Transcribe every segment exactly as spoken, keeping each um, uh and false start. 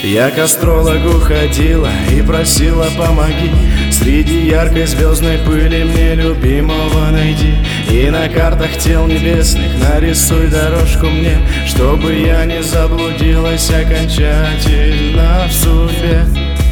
Я к астрологу ходила и просила помоги. Среди яркой звездной пыли мне любимого найди. И на картах тел небесных нарисуй дорожку мне, чтобы я не заблудилась окончательно в судьбе.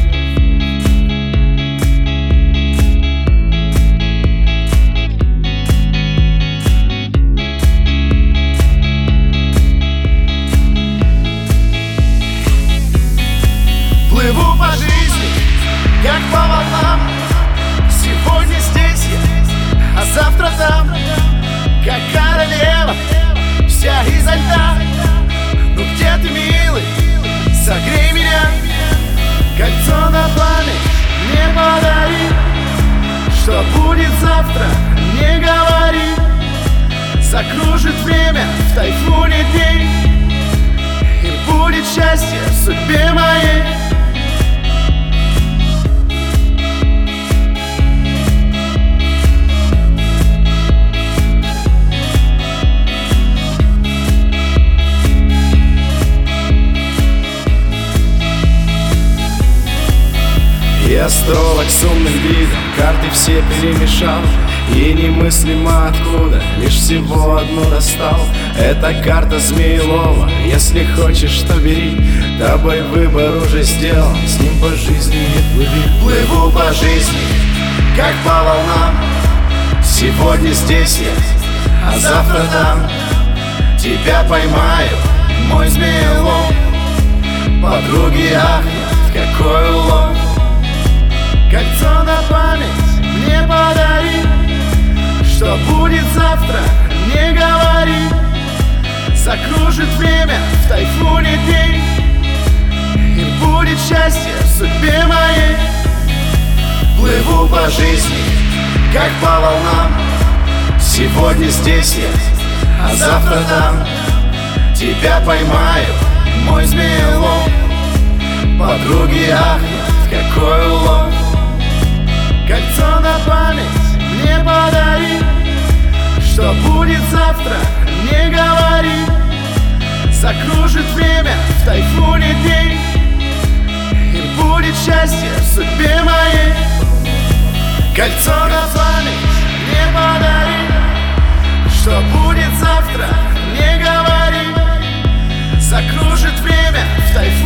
Плыву по жизни, как по волнам. Сегодня здесь я, а завтра там. Как королева, вся изо льда. Ну где ты, милый, согрей меня. Кольцо на память мне подари. Что будет завтра, не говори. Закружит время в тайфуне дней, и будет счастье в судьбе моей. И астролог с умным видом карты все перемешал, и немыслимо откуда лишь всего одну достал. Это карта Змеелова, если хочешь, то бери. Тобой выбор уже сделан, с ним по жизни и плыви. Плыву по жизни, как по волнам. Сегодня здесь я, а завтра там. Тебя поймаю, мой Змеелов. Подруги ахнут, какой улов. Кольцо на память мне подари. Что будет завтра, не говори. Закружит время в тайфуне дней, и будет счастье в судьбе моей. Плыву по жизни, как по волнам. Сегодня здесь я, а завтра там. Тебя поймаю, мой Змеелов. Подруги ахнут, какой улов. Кольцо на память мне подари. Что будет завтра, не говори. Закружит время в тайфуне дней, и будет счастье в судьбе моей. Кольцо на память мне подари. Что будет завтра, не говори. Закружит время в тайфуне